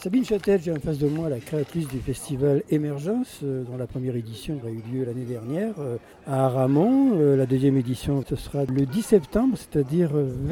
Sabine Châtel, j'ai en face de moi la créatrice du festival Émergence, dont la première édition a eu lieu l'année dernière à Aramon. La deuxième édition, ce sera le 10 septembre, c'est-à-dire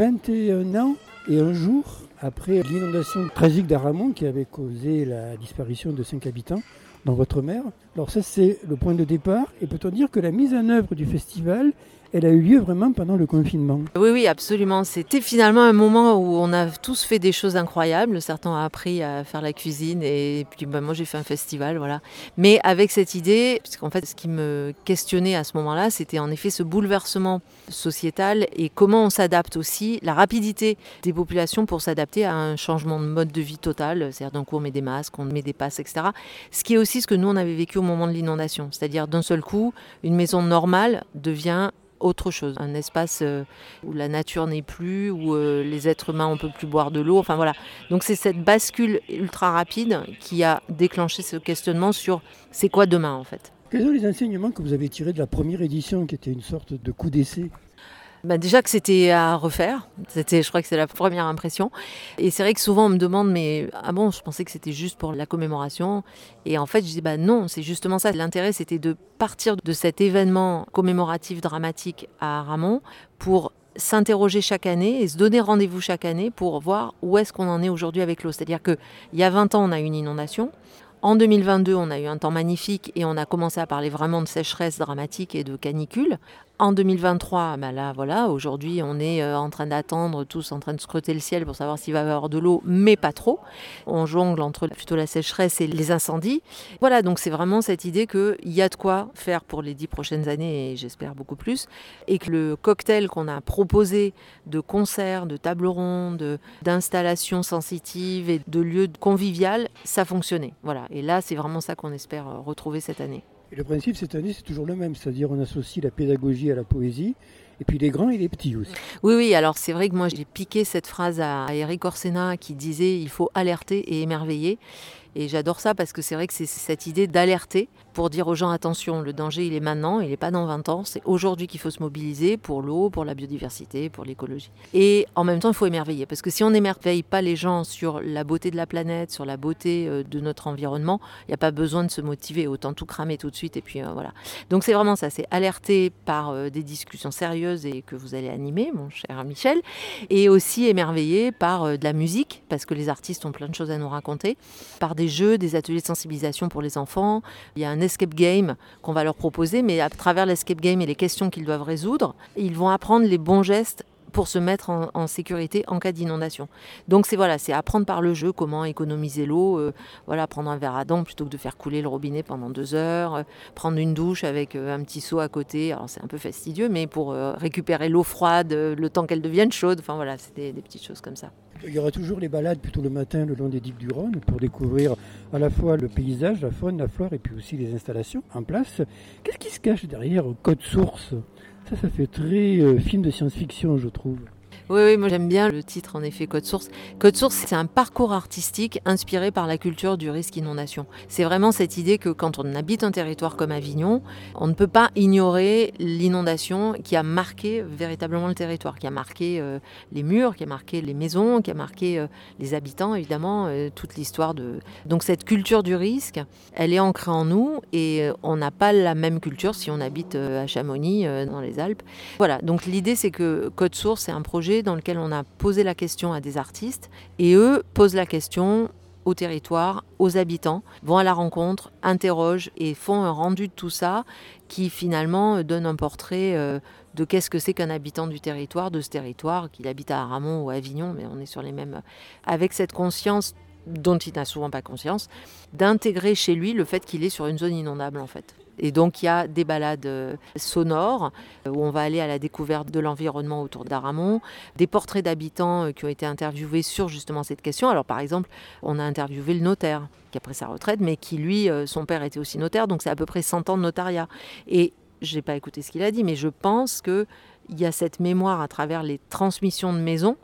21 ans et un jour après l'inondation tragique d'Aramon qui avait causé la disparition de 5 habitants dans votre mer. Alors ça, c'est le point de départ. Et peut-on dire que la mise en œuvre du festival, elle a eu lieu vraiment pendant le confinement? Oui, absolument. C'était finalement un moment où on a tous fait des choses incroyables. Certains ont appris à faire la cuisine et puis moi j'ai fait un festival, voilà. Mais avec cette idée, parce qu'en fait ce qui me questionnait à ce moment-là, c'était en effet ce bouleversement sociétal et comment on s'adapte aussi, la rapidité des populations pour s'adapter à un changement de mode de vie total. C'est-à-dire d'un coup on met des masques, on met des passes, etc. Ce qui est aussi ce que nous on avait vécu au moment de l'inondation. C'est-à-dire d'un seul coup, une maison normale devient autre chose, un espace où la nature n'est plus, où les êtres humains on peut plus boire de l'eau, enfin voilà. Donc c'est cette bascule ultra rapide qui a déclenché ce questionnement sur c'est quoi demain en fait. Quels sont les enseignements que vous avez tirés de la première édition qui était une sorte de coup d'essai? Déjà que c'était à refaire, je crois que c'est la première impression. Et c'est vrai que souvent on me demande, mais ah bon, je pensais que c'était juste pour la commémoration. Et en fait, je dis non, c'est justement ça. L'intérêt, c'était de partir de cet événement commémoratif dramatique à Aramon pour s'interroger chaque année et se donner rendez-vous chaque année pour voir où est-ce qu'on en est aujourd'hui avec l'eau. C'est-à-dire qu'il y a 20 ans, on a eu une inondation. En 2022, on a eu un temps magnifique et on a commencé à parler vraiment de sécheresse dramatique et de canicule. En 2023, là, voilà, aujourd'hui, on est en train d'attendre, tous en train de scruter le ciel pour savoir s'il va y avoir de l'eau, mais pas trop. On jongle entre plutôt la sécheresse et les incendies. Voilà, donc c'est vraiment cette idée qu'il y a de quoi faire pour les 10 prochaines années, et j'espère beaucoup plus, et que le cocktail qu'on a proposé de concerts, de tables rondes, d'installations sensitives et de lieux conviviaux, ça fonctionnait. Voilà, et là, c'est vraiment ça qu'on espère retrouver cette année. Et le principe cette année, c'est toujours le même, c'est-à-dire on associe la pédagogie à la poésie, et puis les grands et les petits aussi. Oui, alors c'est vrai que moi j'ai piqué cette phrase à Éric Orsena qui disait « il faut alerter et émerveiller ». Et j'adore ça parce que c'est vrai que c'est cette idée d'alerter pour dire aux gens attention, le danger il est maintenant, il n'est pas dans 20 ans, c'est aujourd'hui qu'il faut se mobiliser pour l'eau, pour la biodiversité, pour l'écologie. Et en même temps il faut émerveiller parce que si on n'émerveille pas les gens sur la beauté de la planète, sur la beauté de notre environnement, il n'y a pas besoin de se motiver, autant tout cramer tout de suite et puis voilà. Donc c'est vraiment ça, c'est alerter par des discussions sérieuses et que vous allez animer, mon cher Michel, et aussi émerveiller par de la musique parce que les artistes ont plein de choses à nous raconter, par des jeux, des ateliers de sensibilisation pour les enfants. Il y a un escape game qu'on va leur proposer, mais à travers l'escape game et les questions qu'ils doivent résoudre, ils vont apprendre les bons gestes pour se mettre en sécurité en cas d'inondation. Donc c'est apprendre par le jeu comment économiser l'eau, prendre un verre à dents plutôt que de faire couler le robinet pendant 2 heures, prendre une douche avec un petit seau à côté. Alors c'est un peu fastidieux, mais pour récupérer l'eau froide, le temps qu'elle devienne chaude. Enfin voilà, c'est des petites choses comme ça. Il y aura toujours les balades plutôt le matin le long des digues du Rhône pour découvrir à la fois le paysage, la faune, la flore et puis aussi les installations en place. Qu'est-ce qui se cache derrière Code Source? Ça fait très film de science-fiction, je trouve. Oui, moi j'aime bien le titre en effet, Code Source. Code Source, c'est un parcours artistique inspiré par la culture du risque inondation. C'est vraiment cette idée que quand on habite un territoire comme Avignon, on ne peut pas ignorer l'inondation qui a marqué véritablement le territoire, qui a marqué les murs, qui a marqué les maisons, qui a marqué les habitants évidemment, toute l'histoire de... Donc cette culture du risque, elle est ancrée en nous et on n'a pas la même culture si on habite à Chamonix, dans les Alpes. Voilà, donc l'idée c'est que Code Source, c'est un projet dans lequel on a posé la question à des artistes et eux posent la question au territoire, aux habitants, vont à la rencontre, interrogent et font un rendu de tout ça qui finalement donne un portrait de qu'est-ce que c'est qu'un habitant du territoire, de ce territoire, qu'il habite à Aramon ou à Avignon, mais on est sur les mêmes... Avec cette conscience dont il n'a souvent pas conscience, d'intégrer chez lui le fait qu'il est sur une zone inondable en fait. Et donc il y a des balades sonores où on va aller à la découverte de l'environnement autour d'Aramon, des portraits d'habitants qui ont été interviewés sur justement cette question. Alors par exemple, on a interviewé le notaire qui a pris sa retraite, mais qui lui, son père était aussi notaire, donc c'est à peu près 100 ans de notariat. Et je n'ai pas écouté ce qu'il a dit, mais je pense qu'il y a cette mémoire à travers les transmissions de maisons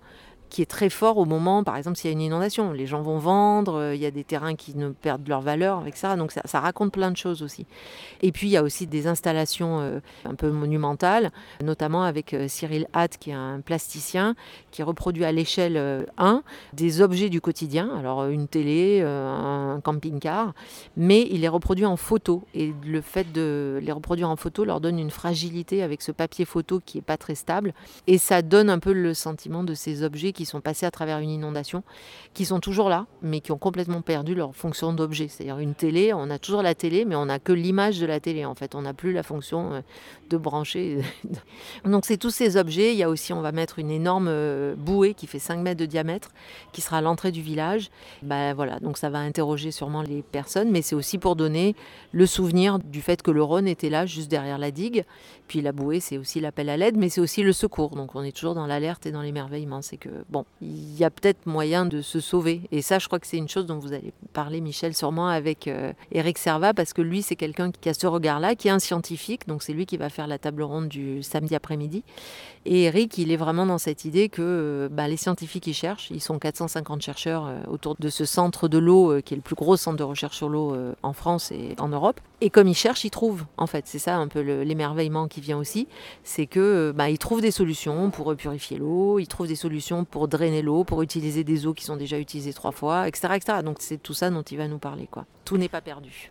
qui est très fort au moment, par exemple, s'il y a une inondation. Les gens vont vendre, il y a des terrains qui ne perdent leur valeur, etc. Donc ça raconte plein de choses aussi. Et puis il y a aussi des installations un peu monumentales, notamment avec Cyril Hatt, qui est un plasticien, qui reproduit à l'échelle 1 des objets du quotidien, alors une télé, un camping-car, mais il les reproduit en photo. Et le fait de les reproduire en photo leur donne une fragilité avec ce papier photo qui n'est pas très stable. Et ça donne un peu le sentiment de ces objets qui sont passés à travers une inondation, qui sont toujours là, mais qui ont complètement perdu leur fonction d'objet. C'est-à-dire une télé, on a toujours la télé, mais on n'a que l'image de la télé. En fait, on n'a plus la fonction de brancher. Donc c'est tous ces objets. Il y a aussi, on va mettre une énorme bouée qui fait 5 mètres de diamètre, qui sera à l'entrée du village. Voilà, donc ça va interroger sûrement les personnes, mais c'est aussi pour donner le souvenir du fait que le Rhône était là, juste derrière la digue. Puis la bouée, c'est aussi l'appel à l'aide, mais c'est aussi le secours. Donc on est toujours dans l'alerte et dans l'émerveillement. C'est que, il y a peut-être moyen de se sauver. Et ça, je crois que c'est une chose dont vous allez parler, Michel, sûrement avec Éric Servat, parce que lui, c'est quelqu'un qui a ce regard-là, qui est un scientifique. Donc c'est lui qui va faire la table ronde du samedi après-midi. Et Éric, il est vraiment dans cette idée que les scientifiques, ils cherchent. Ils sont 450 chercheurs autour de ce centre de l'eau, qui est le plus gros centre de recherche sur l'eau en France et en Europe. Et comme ils cherchent, ils trouvent. En fait, c'est ça un peu l'émerveillement qui vient aussi. C'est que ils trouvent des solutions pour purifier l'eau, ils trouvent des solutions pour drainer l'eau, pour utiliser des eaux qui sont déjà utilisées 3 fois, etc., etc. Donc c'est tout ça dont il va nous parler, quoi. Tout n'est pas perdu.